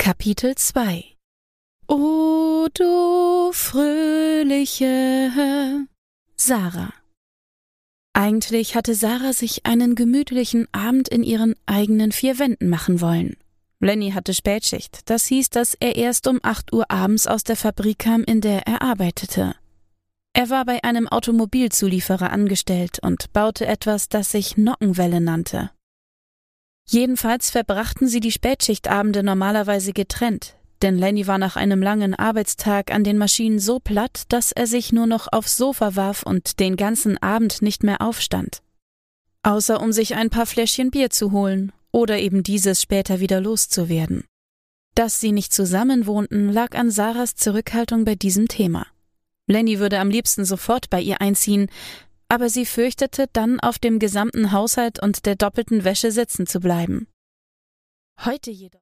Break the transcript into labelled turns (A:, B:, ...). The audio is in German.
A: Kapitel 2 O du fröhliche Sarah. Eigentlich hatte Sarah sich einen gemütlichen Abend in ihren eigenen 4 Wänden machen wollen. Lenny hatte Spätschicht, das hieß, dass er erst um 8 Uhr abends aus der Fabrik kam, in der er arbeitete. Er war bei einem Automobilzulieferer angestellt und baute etwas, das sich Nockenwelle nannte. Jedenfalls verbrachten sie die Spätschichtabende normalerweise getrennt, denn Lenny war nach einem langen Arbeitstag an den Maschinen so platt, dass er sich nur noch aufs Sofa warf und den ganzen Abend nicht mehr aufstand. Außer um sich ein paar Fläschchen Bier zu holen oder eben dieses später wieder loszuwerden. Dass sie nicht zusammen wohnten, lag an Sarahs Zurückhaltung bei diesem Thema. Lenny würde am liebsten sofort bei ihr einziehen, aber sie fürchtete, dann auf dem gesamten Haushalt und der doppelten Wäsche sitzen zu bleiben. Heute jedoch